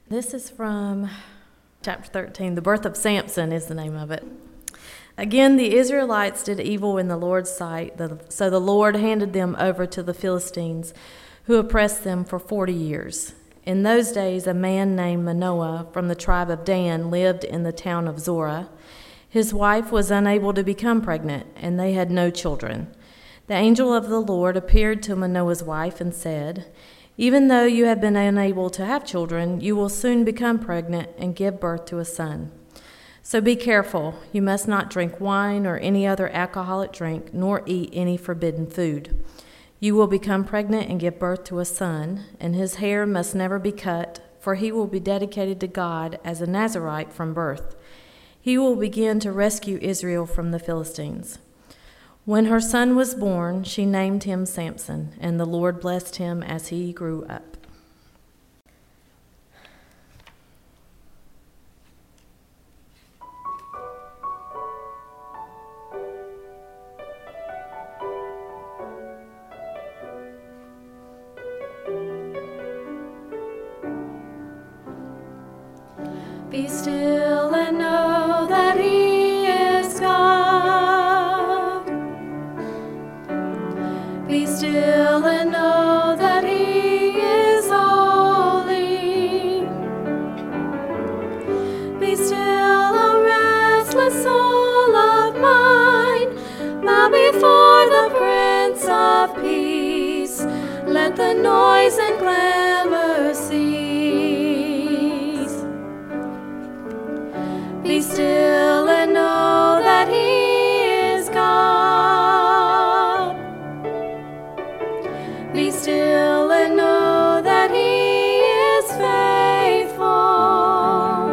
This is from chapter 13. The birth of Samson is the name of it. Again, the Israelites did evil in the Lord's sight, so the Lord handed them over to the Philistines, who oppressed them for 40 years. In those days, a man named Manoah from the tribe of Dan lived in the town of Zorah. His wife was unable to become pregnant, and they had no children. The angel of the Lord appeared to Manoah's wife and said, "Even though you have been unable to have children, you will soon become pregnant and give birth to a son. So be careful. You must not drink wine or any other alcoholic drink, nor eat any forbidden food. You will become pregnant and give birth to a son, and his hair must never be cut, for he will be dedicated to God as a Nazirite from birth. He will begin to rescue Israel from the Philistines." When her son was born, she named him Samson, and the Lord blessed him as he grew up. Be still and know that He is God. Be still and know that He is holy. Be still, O restless soul of mine. Bow before the Prince of Peace. Let the noise and clamor cease. Be still and know that He is God. Be still and know that He is faithful.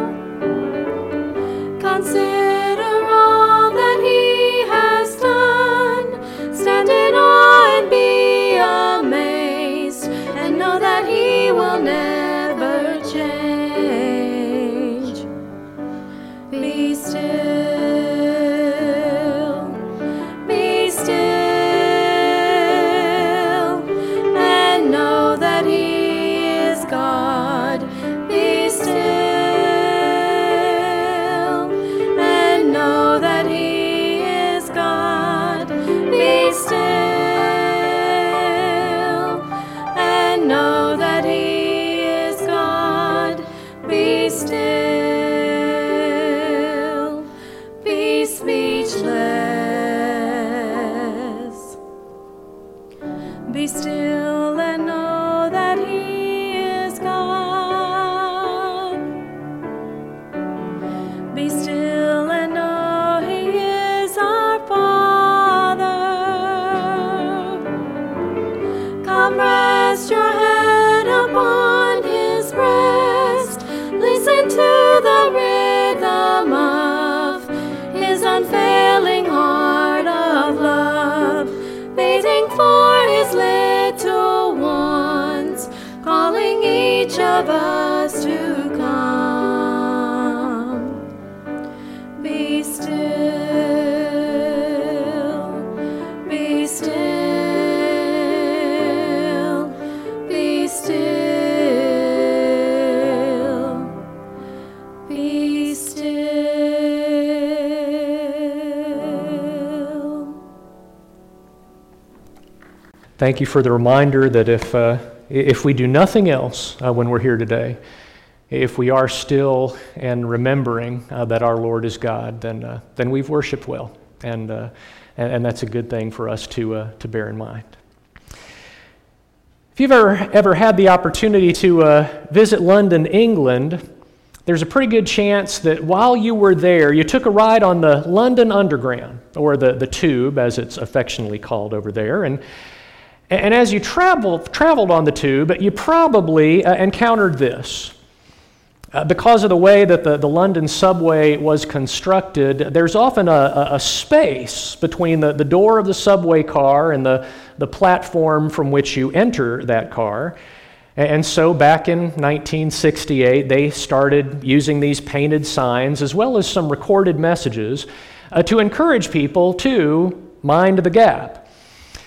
Consider all that He has done. Stand in awe and be amazed, and know that He will never change. Be still, be still, and know that He is God. Be still, and know that He is God. Be still, and know that He is God. Be still. Be speechless. Be still and know that He is God. Be still and know He is our Father. Come rest your head upon His breast. Listen to the rhythm of His unfailing heart of love, waiting for His little ones, calling each of us to come. Be still, be still, be still, be still. Thank you for the reminder that if we do nothing else when we're here today, if we are still and remembering that our Lord is God, then we've worshiped well, and that's a good thing for us to bear in mind. If you've ever had the opportunity to visit London, England, there's a pretty good chance that while you were there, you took a ride on the London Underground, or the Tube, as it's affectionately called over there. And as you traveled on the Tube, you probably encountered this. Because of the way that the London subway was constructed, there's often a space between the door of the subway car and the platform from which you enter that car. And so back in 1968, they started using these painted signs as well as some recorded messages to encourage people to mind the gap.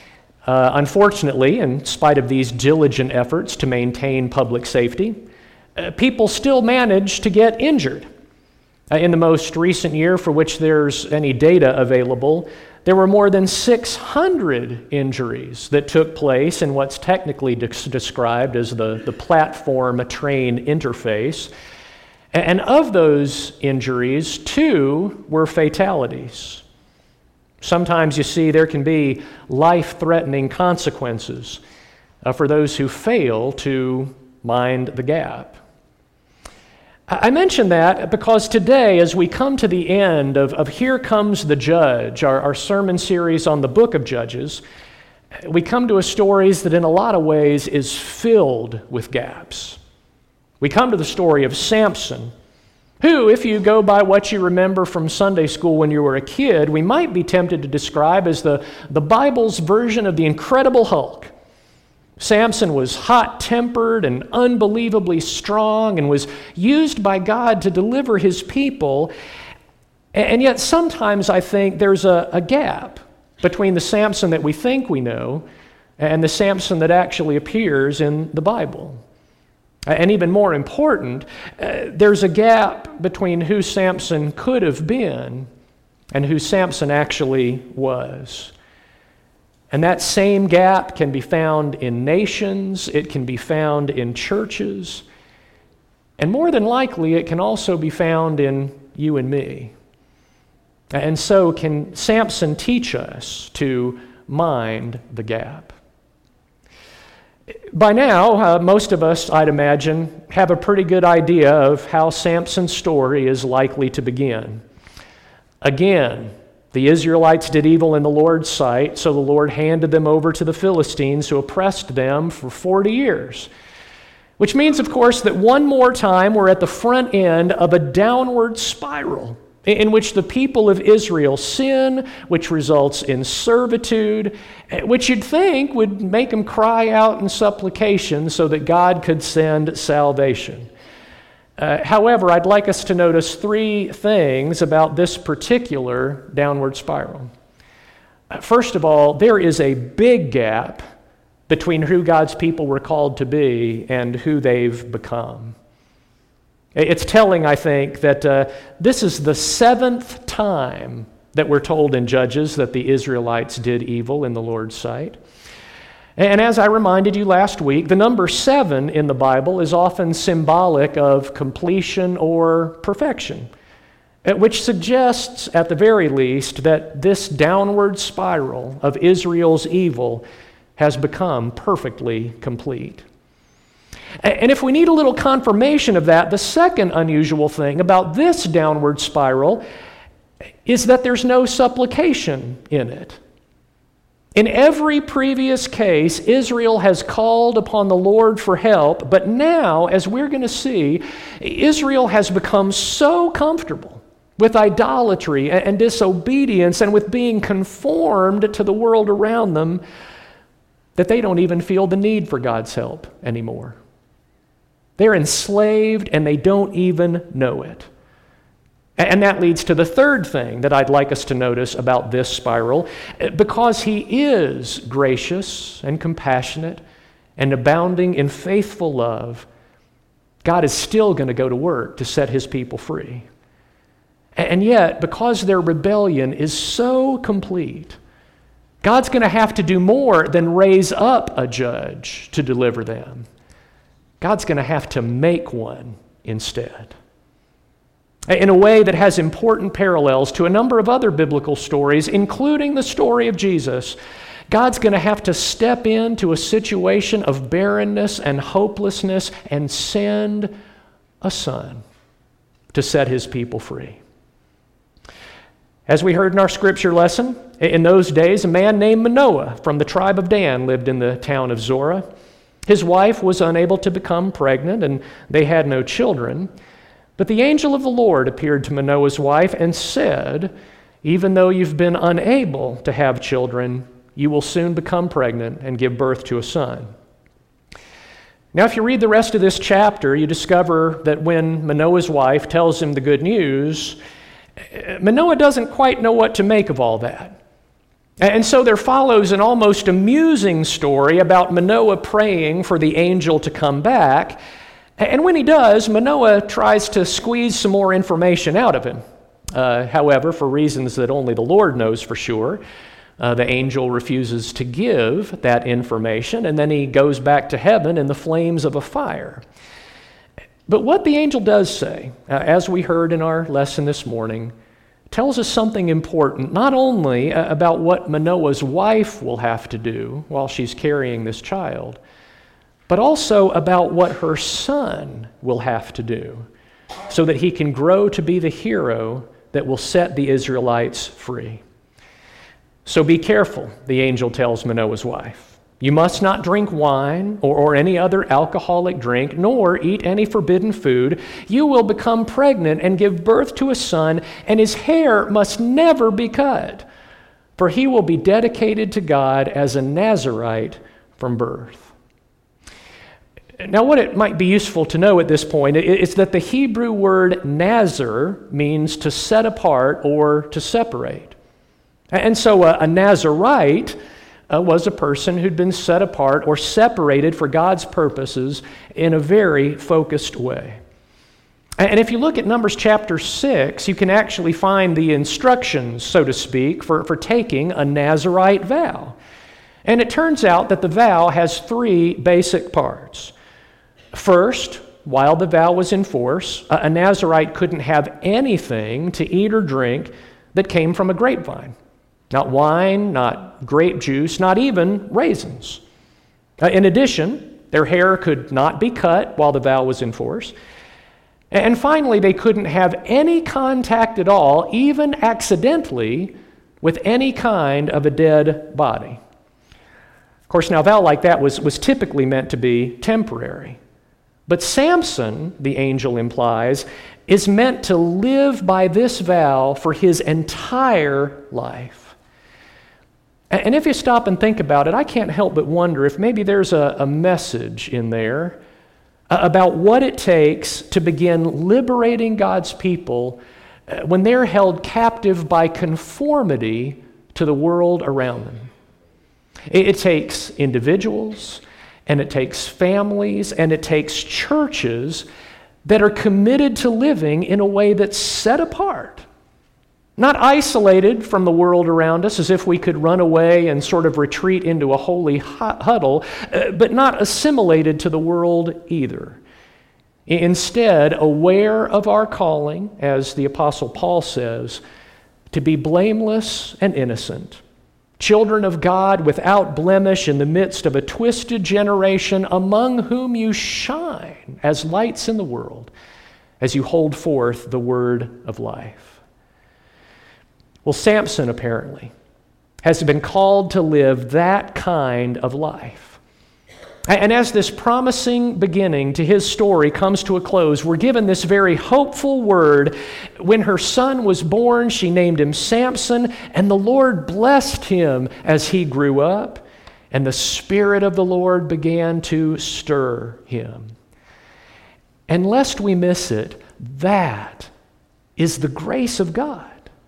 Unfortunately, in spite of these diligent efforts to maintain public safety, people still manage to get injured. In the most recent year for which there's any data available, there were more than 600 injuries that took place in what's technically described as the platform-train interface. And of those injuries, 2 were fatalities. Sometimes you see there can be life-threatening consequences for those who fail to mind the gap. I mention that because today, as we come to the end of Here Comes the Judge, our sermon series on the book of Judges, we come to a story that in a lot of ways is filled with gaps. We come to the story of Samson, who, if you go by what you remember from Sunday school when you were a kid, we might be tempted to describe as the Bible's version of the Incredible Hulk. Samson was hot-tempered and unbelievably strong and was used by God to deliver his people. And yet sometimes I think there's a gap between the Samson that we think we know and the Samson that actually appears in the Bible. And even more important, there's a gap between who Samson could have been and who Samson actually was. And that same gap can be found in nations, it can be found in churches, and more than likely it can also be found in you and me. And so can Samson teach us to mind the gap? By now, most of us, I'd imagine, have a pretty good idea of how Samson's story is likely to begin. Again, the Israelites did evil in the Lord's sight, so the Lord handed them over to the Philistines who oppressed them for 40 years. Which means, of course, that one more time we're at the front end of a downward spiral in which the people of Israel sin, which results in servitude, which you'd think would make them cry out in supplication so that God could send salvation. However, I'd like us to notice 3 things about this particular downward spiral. First of all, there is a big gap between who God's people were called to be and who they've become. It's telling, I think, that this is the 7th time that we're told in Judges that the Israelites did evil in the Lord's sight. And as I reminded you last week, the number 7 in the Bible is often symbolic of completion or perfection, which suggests, at the very least, that this downward spiral of Israel's evil has become perfectly complete. And if we need a little confirmation of that, the second unusual thing about this downward spiral is that there's no supplication in it. In every previous case, Israel has called upon the Lord for help, but now, as we're going to see, Israel has become so comfortable with idolatry and disobedience and with being conformed to the world around them that they don't even feel the need for God's help anymore. They're enslaved and they don't even know it. And that leads to the third thing that I'd like us to notice about this spiral. Because he is gracious and compassionate and abounding in faithful love, God is still going to go to work to set his people free. And yet, because their rebellion is so complete, God's going to have to do more than raise up a judge to deliver them. God's going to have to make one instead. In a way that has important parallels to a number of other biblical stories, including the story of Jesus, God's going to have to step into a situation of barrenness and hopelessness and send a son to set his people free. As we heard in our scripture lesson, in those days, a man named Manoah from the tribe of Dan lived in the town of Zorah. His wife was unable to become pregnant, and they had no children. But the angel of the Lord appeared to Manoah's wife and said, "Even though you've been unable to have children, you will soon become pregnant and give birth to a son." Now, if you read the rest of this chapter, you discover that when Manoah's wife tells him the good news, Manoah doesn't quite know what to make of all that. And so there follows an almost amusing story about Manoah praying for the angel to come back, And when he does, Manoah tries to squeeze some more information out of him. However, for reasons that only the Lord knows for sure, the angel refuses to give that information, and then he goes back to heaven in the flames of a fire. But what the angel does say, as we heard in our lesson this morning, tells us something important, not only about what Manoah's wife will have to do while she's carrying this child, but also about what her son will have to do so that he can grow to be the hero that will set the Israelites free. So be careful, the angel tells Manoah's wife. You must not drink wine or any other alcoholic drink, nor eat any forbidden food. You will become pregnant and give birth to a son, and his hair must never be cut, for he will be dedicated to God as a Nazirite from birth. Now, what it might be useful to know at this point is that the Hebrew word nazir means to set apart or to separate. And so a Nazirite was a person who'd been set apart or separated for God's purposes in a very focused way. And if you look at Numbers chapter 6, you can actually find the instructions, so to speak, for taking a Nazirite vow. And it turns out that the vow has three basic parts. First, while the vow was in force, a Nazirite couldn't have anything to eat or drink that came from a grapevine. Not wine, not grape juice, not even raisins. In addition, their hair could not be cut while the vow was in force. And finally, they couldn't have any contact at all, even accidentally, with any kind of a dead body. Of course, now a vow like that was typically meant to be temporary. But Samson, the angel implies, is meant to live by this vow for his entire life. And if you stop and think about it, I can't help but wonder if maybe there's a message in there about what it takes to begin liberating God's people when they're held captive by conformity to the world around them. It takes individuals, and it takes families, and it takes churches that are committed to living in a way that's set apart. Not isolated from the world around us as if we could run away and sort of retreat into a holy huddle, but not assimilated to the world either. Instead, aware of our calling, as the Apostle Paul says, to be blameless and innocent, children of God without blemish in the midst of a twisted generation, among whom you shine as lights in the world, as you hold forth the word of life. Well, Samson apparently has been called to live that kind of life. And as this promising beginning to his story comes to a close, we're given this very hopeful word. When her son was born, she named him Samson, and the Lord blessed him as he grew up, and the Spirit of the Lord began to stir him. And lest we miss it, that is the grace of God.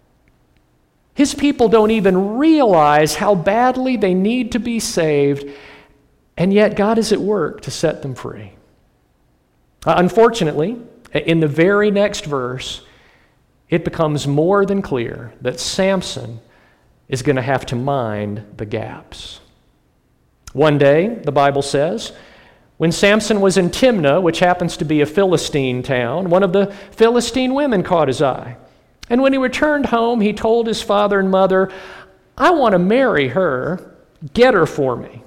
His people don't even realize how badly they need to be saved, and yet God is at work to set them free. Unfortunately, in the very next verse, it becomes more than clear that Samson is going to have to mind the gaps. One day, the Bible says, when Samson was in Timnah, which happens to be a Philistine town, one of the Philistine women caught his eye. And when he returned home, he told his father and mother, I want to marry her. Get her for me.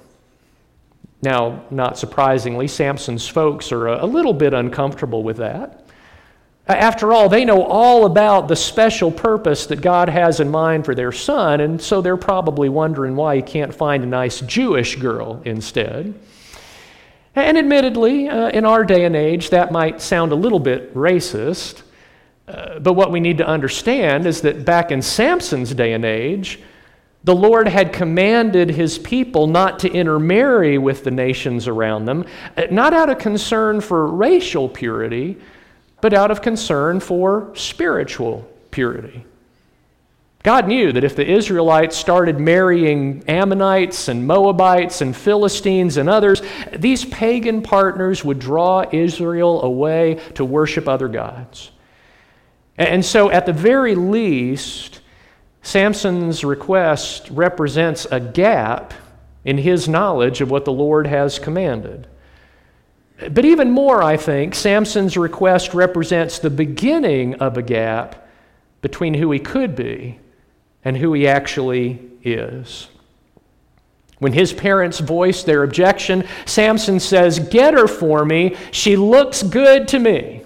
Now, not surprisingly, Samson's folks are a little bit uncomfortable with that. After all, they know all about the special purpose that God has in mind for their son, and so they're probably wondering why he can't find a nice Jewish girl instead. And admittedly, in our day and age, that might sound a little bit racist. But what we need to understand is that back in Samson's day and age, the Lord had commanded his people not to intermarry with the nations around them, not out of concern for racial purity, but out of concern for spiritual purity. God knew that if the Israelites started marrying Ammonites and Moabites and Philistines and others, these pagan partners would draw Israel away to worship other gods. And so at the very least, Samson's request represents a gap in his knowledge of what the Lord has commanded. But even more, I think, Samson's request represents the beginning of a gap between who he could be and who he actually is. When his parents voice their objection, Samson says, "Get her for me. She looks good to me."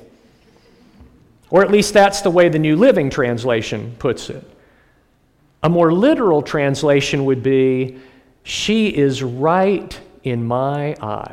Or at least that's the way the New Living Translation puts it. A more literal translation would be, "She is right in my eyes."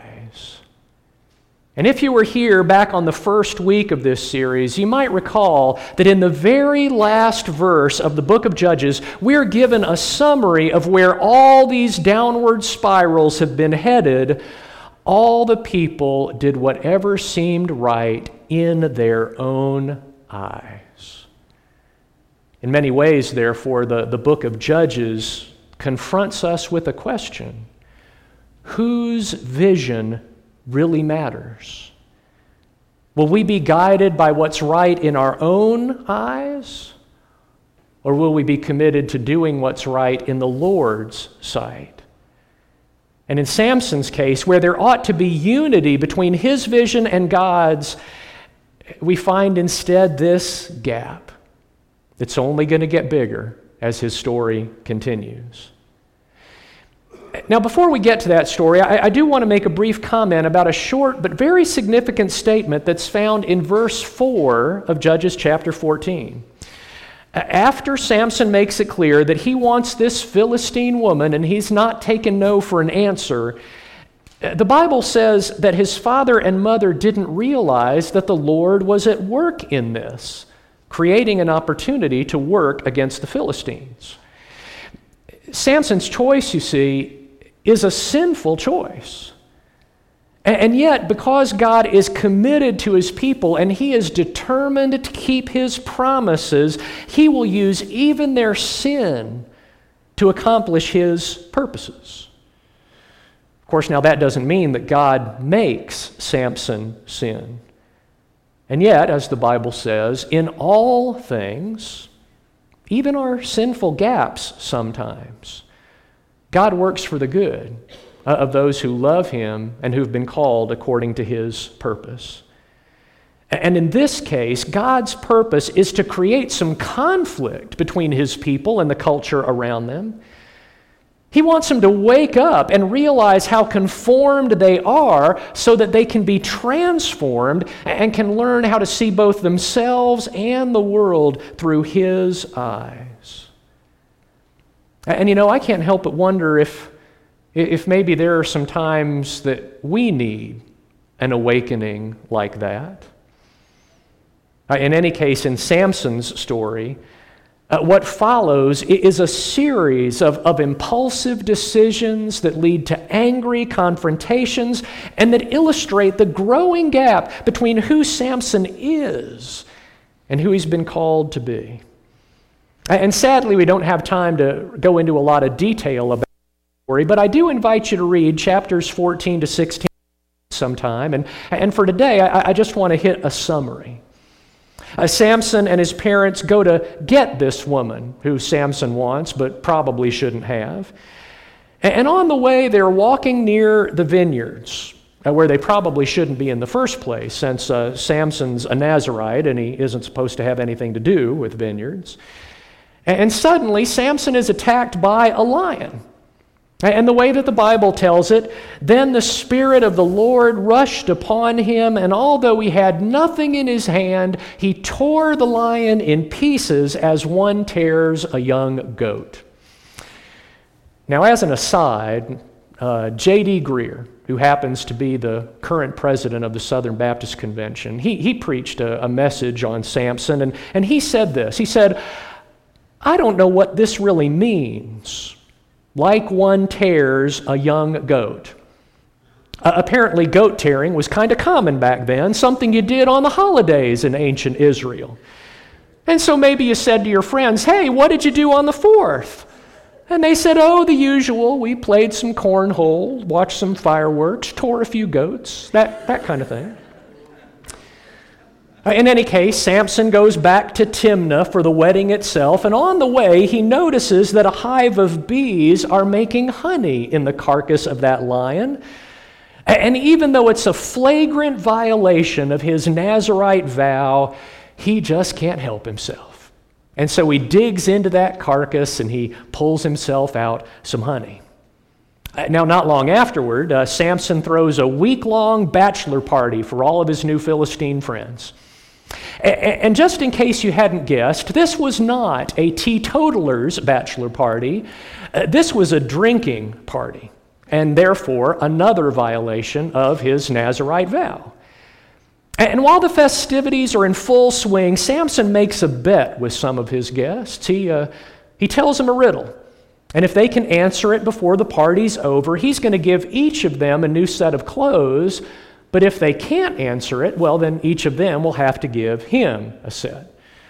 And if you were here back on the first week of this series, you might recall that in the very last verse of the book of Judges, we're given a summary of where all these downward spirals have been headed. All the people did whatever seemed right in their own eyes. In many ways, therefore, the book of Judges confronts us with a question: whose vision really matters? Will we be guided by what's right in our own eyes, or will we be committed to doing what's right in the Lord's sight? And in Samson's case, where there ought to be unity between his vision and God's, we find instead this gap that's only going to get bigger as his story continues. Now, before we get to that story, I do want to make a brief comment about a short but very significant statement that's found in verse 4 of Judges chapter 14. After Samson makes it clear that he wants this Philistine woman and he's not taken no for an answer, the Bible says that his father and mother didn't realize that the Lord was at work in this, creating an opportunity to work against the Philistines. Samson's choice, you see, is a sinful choice. And yet, because God is committed to his people and he is determined to keep his promises, he will use even their sin to accomplish his purposes. Of course, now that doesn't mean that God makes Samson sin. And yet, as the Bible says, in all things, even our sinful gaps sometimes, God works for the good of those who love him and who've been called according to his purpose. And in this case, God's purpose is to create some conflict between his people and the culture around them. He wants them to wake up and realize how conformed they are so that they can be transformed and can learn how to see both themselves and the world through his eyes. And you know, I can't help but wonder if maybe there are some times that we need an awakening like that. In any case, in Samson's story, what follows is a series of impulsive decisions that lead to angry confrontations and that illustrate the growing gap between who Samson is and who he's been called to be. And sadly, we don't have time to go into a lot of detail about the story, but I do invite you to read chapters 14 to 16 sometime. And for today, I just want to hit a summary. Samson and his parents go to get this woman who Samson wants, but probably shouldn't have. And on the way, they're walking near the vineyards, where they probably shouldn't be in the first place, since Samson's a Nazirite and he isn't supposed to have anything to do with vineyards. And suddenly, Samson is attacked by a lion. And the way that the Bible tells it, then the Spirit of the Lord rushed upon him, and although he had nothing in his hand, he tore the lion in pieces as one tears a young goat. Now, as an aside, J.D. Greer, who happens to be the current president of the Southern Baptist Convention, he preached a message on Samson, and he said this. He said, "I don't know what this really means. Like one tears a young goat." Apparently, goat tearing was kind of common back then, something you did on the holidays in ancient Israel. And so maybe you said to your friends, hey, what did you do on the 4th? And they said, oh, the usual. We played some cornhole, watched some fireworks, tore a few goats, that kind of thing. In any case, Samson goes back to Timnah for the wedding itself, and on the way, he notices that a hive of bees are making honey in the carcass of that lion. And even though it's a flagrant violation of his Nazirite vow, he just can't help himself. And so he digs into that carcass and he pulls himself out some honey. Now, not long afterward, Samson throws a week-long bachelor party for all of his new Philistine friends. And just in case you hadn't guessed, this was not a teetotaler's bachelor party. This was a drinking party, and therefore another violation of his Nazirite vow. And while the festivities are in full swing, Samson makes a bet with some of his guests. He tells them a riddle, and if they can answer it before the party's over, he's going to give each of them a new set of clothes. But if they can't answer it, well, then each of them will have to give him a set.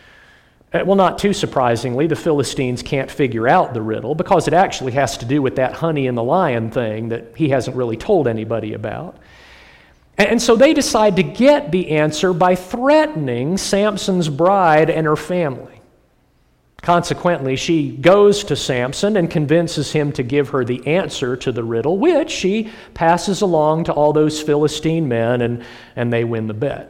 Well, not too surprisingly, the Philistines can't figure out the riddle because it actually has to do with that honey and the lion thing that he hasn't really told anybody about. And so they decide to get the answer by threatening Samson's bride and her family. Consequently, she goes to Samson and convinces him to give her the answer to the riddle, which she passes along to all those Philistine men, and they win the bet.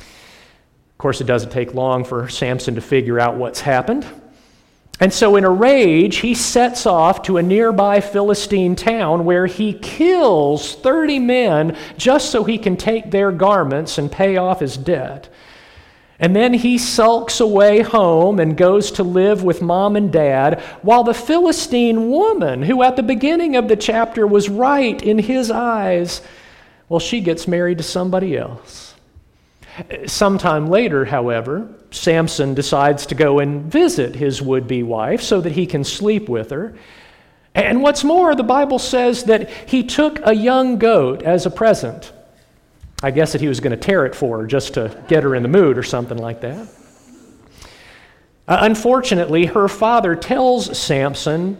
Of course, it doesn't take long for Samson to figure out what's happened. And so in a rage, he sets off to a nearby Philistine town where he kills 30 men just so he can take their garments and pay off his debt. And then he sulks away home and goes to live with mom and dad, while the Philistine woman, who at the beginning of the chapter was right in his eyes, well, she gets married to somebody else. Sometime later, however, Samson decides to go and visit his would-be wife so that he can sleep with her. And what's more, the Bible says that he took a young goat as a present. I guess that he was going to tear it for her just to get her in the mood or something like that. Unfortunately, her father tells Samson,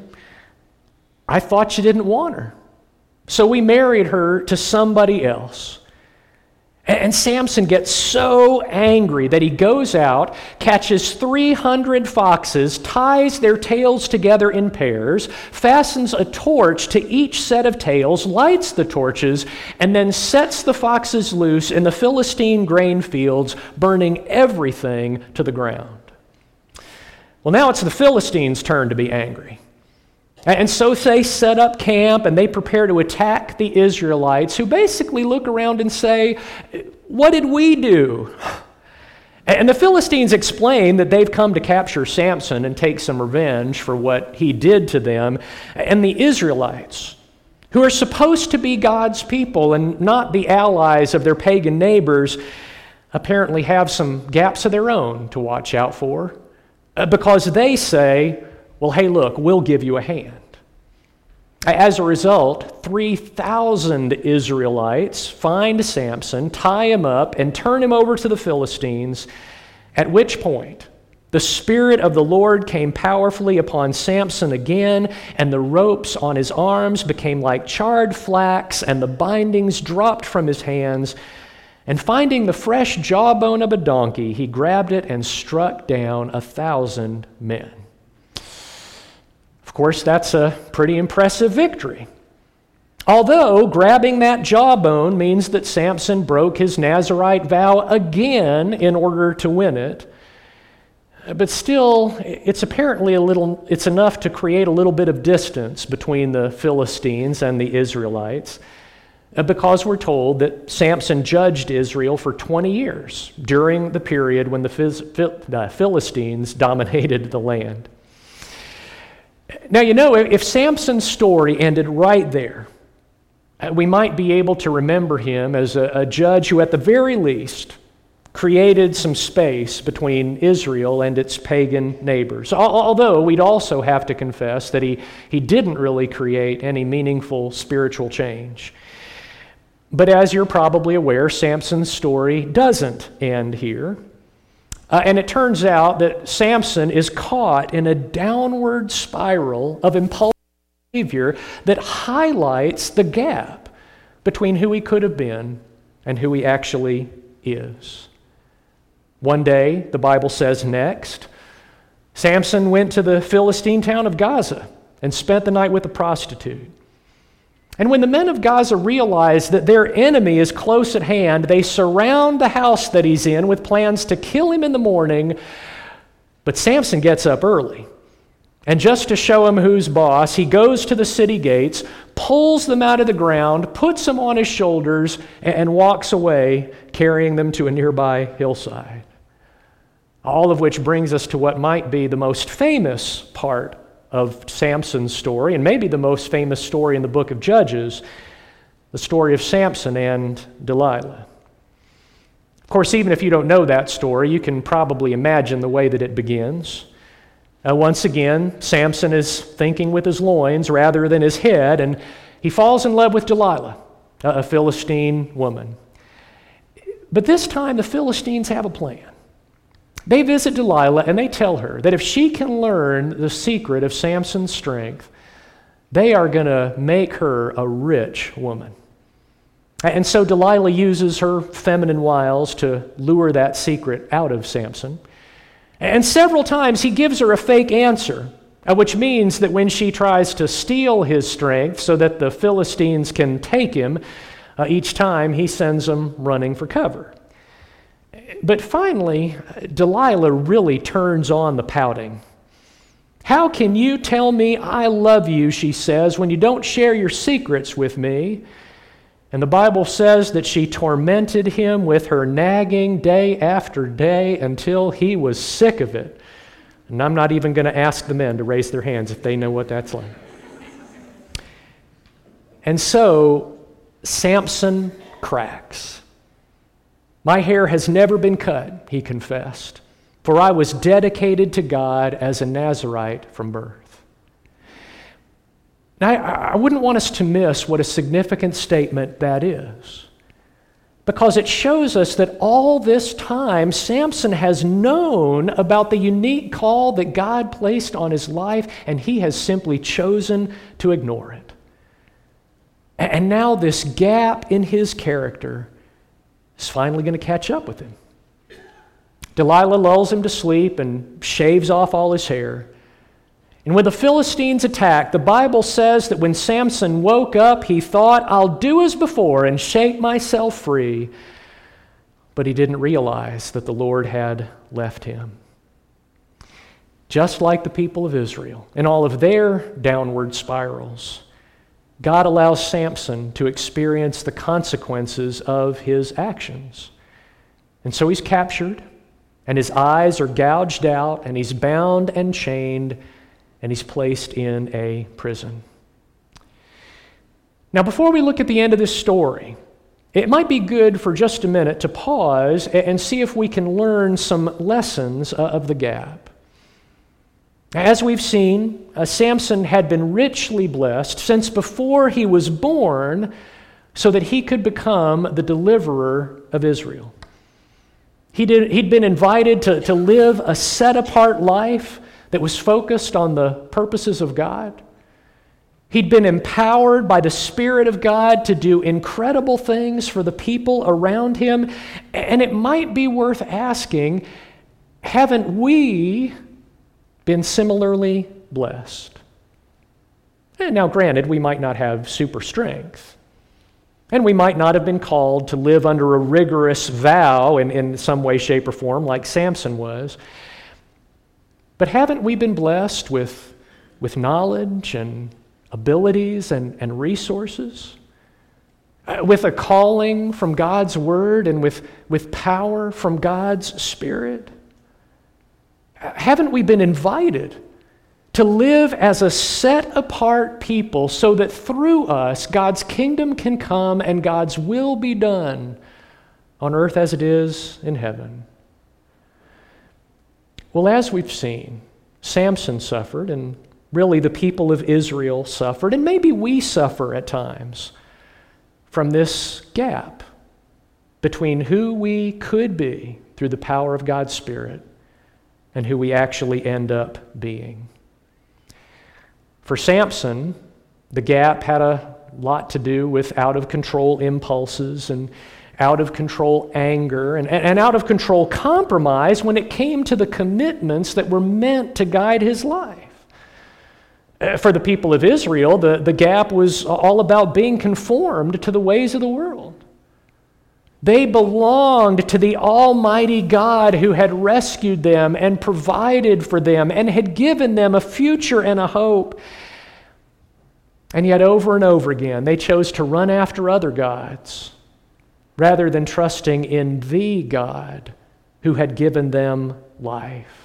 I thought you didn't want her, so we married her to somebody else. And Samson gets so angry that he goes out, catches 300 foxes, ties their tails together in pairs, fastens a torch to each set of tails, lights the torches, and then sets the foxes loose in the Philistine grain fields, burning everything to the ground. Well, now it's the Philistines' turn to be angry. And so they set up camp and they prepare to attack the Israelites, who basically look around and say, what did we do? And the Philistines explain that they've come to capture Samson and take some revenge for what he did to them. And the Israelites, who are supposed to be God's people and not the allies of their pagan neighbors, apparently have some gaps of their own to watch out for, because they say, well, hey, look, we'll give you a hand. As a result, 3,000 Israelites find Samson, tie him up, and turn him over to the Philistines, at which point the Spirit of the Lord came powerfully upon Samson again, and the ropes on his arms became like charred flax, and the bindings dropped from his hands. And finding the fresh jawbone of a donkey, he grabbed it and struck down 1,000 men. Of course, that's a pretty impressive victory. Although grabbing that jawbone means that Samson broke his Nazirite vow again in order to win it. But still, it's apparently it's enough to create a little bit of distance between the Philistines and the Israelites, because we're told that Samson judged Israel for 20 years during the period when the Philistines dominated the land. Now, you know, if Samson's story ended right there, we might be able to remember him as a judge who, at the very least, created some space between Israel and its pagan neighbors. Although we'd also have to confess that he didn't really create any meaningful spiritual change. But as you're probably aware, Samson's story doesn't end here. And it turns out that Samson is caught in a downward spiral of impulsive behavior that highlights the gap between who he could have been and who he actually is. One day, the Bible says next, Samson went to the Philistine town of Gaza and spent the night with a prostitute. And when the men of Gaza realize that their enemy is close at hand, they surround the house that he's in with plans to kill him in the morning. But Samson gets up early. And just to show him who's boss, he goes to the city gates, pulls them out of the ground, puts them on his shoulders, and walks away, carrying them to a nearby hillside. All of which brings us to what might be the most famous part of Samson's story, and maybe the most famous story in the book of Judges, the story of Samson and Delilah. Of course, even if you don't know that story, you can probably imagine the way that it begins. Once again, Samson is thinking with his loins rather than his head, and he falls in love with Delilah, a Philistine woman. But this time, the Philistines have a plan. They visit Delilah and they tell her that if she can learn the secret of Samson's strength, they are going to make her a rich woman. And so Delilah uses her feminine wiles to lure that secret out of Samson. And several times he gives her a fake answer, which means that when she tries to steal his strength so that the Philistines can take him, each time he sends them running for cover. But finally, Delilah really turns on the pouting. "How can you tell me I love you," she says, "when you don't share your secrets with me?" And the Bible says that she tormented him with her nagging day after day until he was sick of it. And I'm not even going to ask the men to raise their hands if they know what that's like. And so Samson cracks. "My hair has never been cut," he confessed, "for I was dedicated to God as a Nazirite from birth." Now, I wouldn't want us to miss what a significant statement that is, because it shows us that all this time, Samson has known about the unique call that God placed on his life, and he has simply chosen to ignore it. And now this gap in his character is finally going to catch up with him. Delilah lulls him to sleep and shaves off all his hair. And when the Philistines attacked, the Bible says that when Samson woke up, he thought, "I'll do as before and shake myself free." But he didn't realize that the Lord had left him. Just like the people of Israel in all of their downward spirals, God allows Samson to experience the consequences of his actions. And so he's captured, and his eyes are gouged out, and he's bound and chained, and he's placed in a prison. Now, before we look at the end of this story, it might be good for just a minute to pause and see if we can learn some lessons of the gap. As we've seen, Samson had been richly blessed since before he was born so that he could become the deliverer of Israel. He'd been invited to live a set-apart life that was focused on the purposes of God. He'd been empowered by the Spirit of God to do incredible things for the people around him. And it might be worth asking, haven't we been similarly blessed? And now, granted, we might not have super strength, and we might not have been called to live under a rigorous vow in some way, shape, or form like Samson was, but haven't we been blessed with knowledge and abilities and resources, with a calling from God's Word and with power from God's Spirit? Haven't we been invited to live as a set-apart people so that through us God's kingdom can come and God's will be done on earth as it is in heaven? Well, as we've seen, Samson suffered, and really the people of Israel suffered, and maybe we suffer at times from this gap between who we could be through the power of God's Spirit and who we actually end up being. For Samson, the gap had a lot to do with out-of-control impulses and out-of-control anger and out-of-control compromise when it came to the commitments that were meant to guide his life. For the people of Israel, the gap was all about being conformed to the ways of the world. They belonged to the Almighty God who had rescued them and provided for them and had given them a future and a hope. And yet over and over again, they chose to run after other gods rather than trusting in the God who had given them life.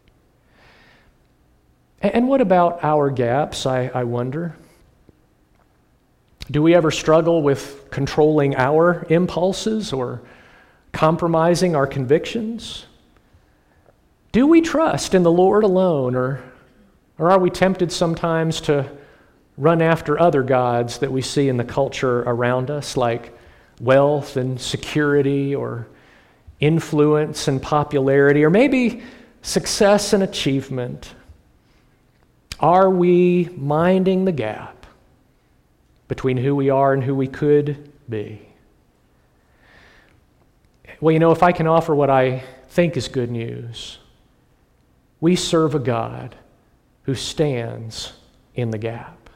And what about our gaps, I wonder? Do we ever struggle with controlling our impulses or compromising our convictions? Do we trust in the Lord alone, or are we tempted sometimes to run after other gods that we see in the culture around us, like wealth and security, or influence and popularity, or maybe success and achievement? Are we minding the gap between who we are and who we could be? Well, if I can offer what I think is good news, we serve a God who stands in the gap.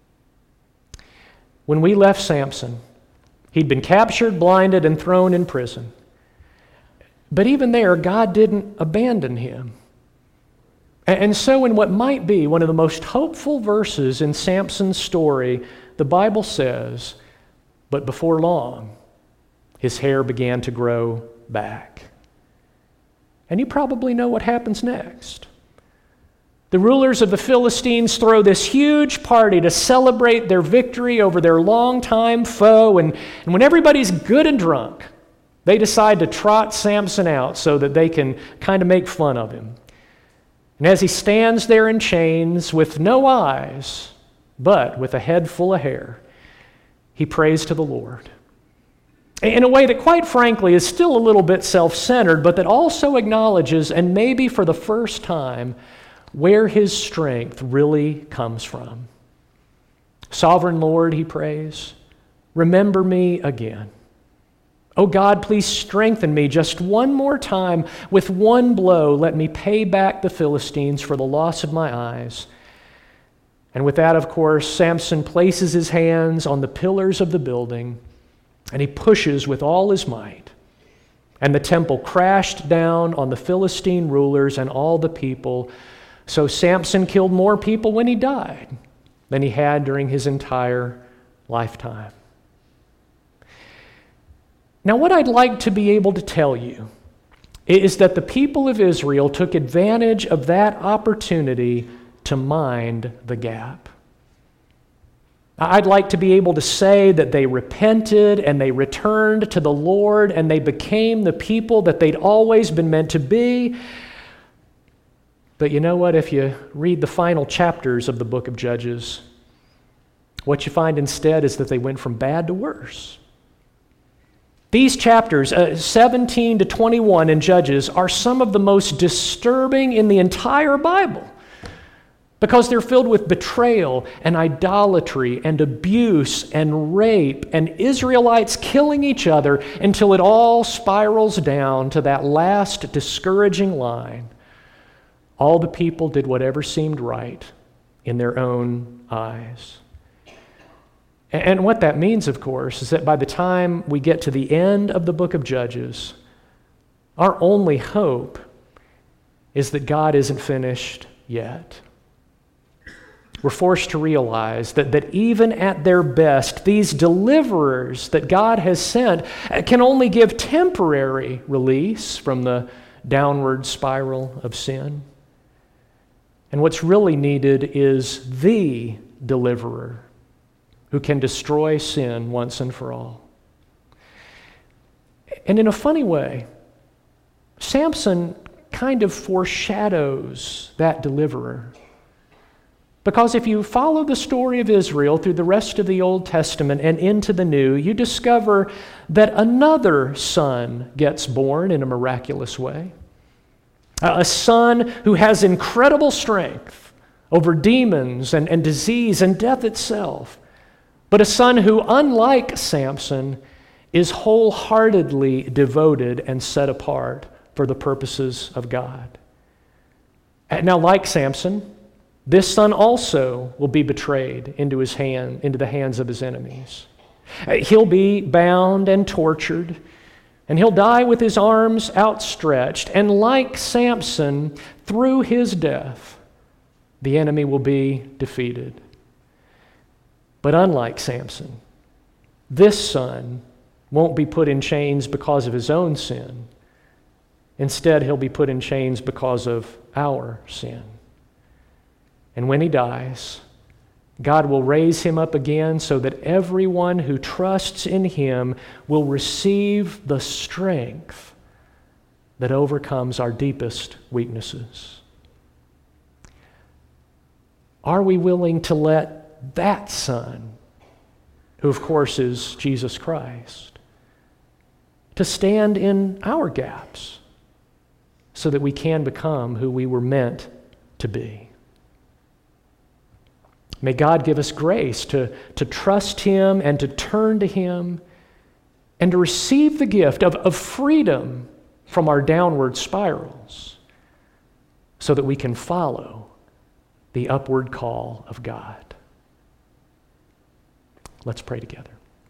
When we left Samson, he'd been captured, blinded, and thrown in prison. But even there, God didn't abandon him. And so in what might be one of the most hopeful verses in Samson's story, the Bible says, but before long, his hair began to grow back. And you probably know what happens next. The rulers of the Philistines throw this huge party to celebrate their victory over their longtime foe, and when everybody's good and drunk, they decide to trot Samson out so that they can kind of make fun of him. And as he stands there in chains with no eyes, but with a head full of hair, he prays to the Lord in a way that, quite frankly, is still a little bit self-centered, but that also acknowledges, and maybe for the first time, where his strength really comes from. Sovereign Lord, he prays, remember me again. Oh God, please strengthen me just one more time. With one blow, let me pay back the Philistines for the loss of my eyes. And with that, of course, Samson places his hands on the pillars of the building, and he pushes with all his might. And the temple crashed down on the Philistine rulers and all the people. So Samson killed more people when he died than he had during his entire lifetime. Now, what I'd like to be able to tell you is that the people of Israel took advantage of that opportunity to mind the gap. I'd like to be able to say that they repented and they returned to the Lord and they became the people that they'd always been meant to be. But you know what? If you read the final chapters of the book of Judges, what you find instead is that they went from bad to worse. These chapters, 17 to 21 in Judges, are some of the most disturbing in the entire Bible because they're filled with betrayal and idolatry and abuse and rape and Israelites killing each other until it all spirals down to that last discouraging line. All the people did whatever seemed right in their own eyes. And what that means, of course, is that by the time we get to the end of the book of Judges, our only hope is that God isn't finished yet. We're forced to realize that even at their best, these deliverers that God has sent can only give temporary release from the downward spiral of sin. And what's really needed is the deliverer who can destroy sin once and for all. And in a funny way, Samson kind of foreshadows that deliverer. Because if you follow the story of Israel through the rest of the Old Testament and into the New, you discover that another son gets born in a miraculous way. A son who has incredible strength over demons and disease and death itself. But a son who, unlike Samson, is wholeheartedly devoted and set apart for the purposes of God. Now, like Samson, this son also will be betrayed into the hands of his enemies. He'll be bound and tortured, and he'll die with his arms outstretched. And like Samson, through his death, the enemy will be defeated. But unlike Samson, this son won't be put in chains because of his own sin. Instead, he'll be put in chains because of our sin. And when he dies, God will raise him up again so that everyone who trusts in him will receive the strength that overcomes our deepest weaknesses. Are we willing to let that Son, who of course is Jesus Christ, to stand in our gaps so that we can become who we were meant to be? May God give us grace to trust him and to turn to him and to receive the gift of freedom from our downward spirals so that we can follow the upward call of God. Let's pray together.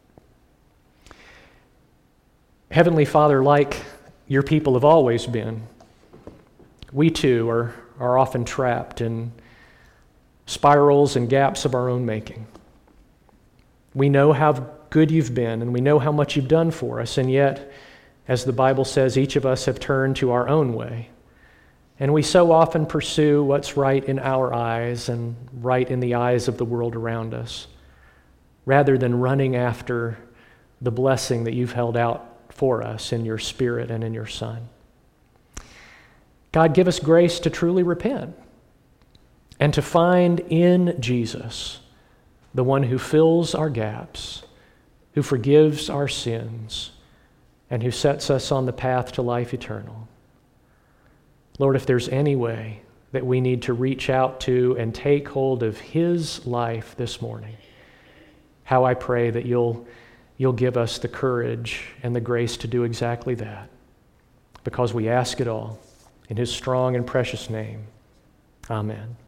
Heavenly Father, like your people have always been, we too are often trapped in spirals and gaps of our own making. We know how good you've been, and we know how much you've done for us, and yet, as the Bible says, each of us have turned to our own way. And we so often pursue what's right in our eyes and right in the eyes of the world around us, rather than running after the blessing that you've held out for us in your Spirit and in your Son. God, give us grace to truly repent and to find in Jesus the one who fills our gaps, who forgives our sins, and who sets us on the path to life eternal. Lord, if there's any way that we need to reach out to and take hold of his life this morning, how I pray that you'll give us the courage and the grace to do exactly that, because we ask it all in his strong and precious name. Amen.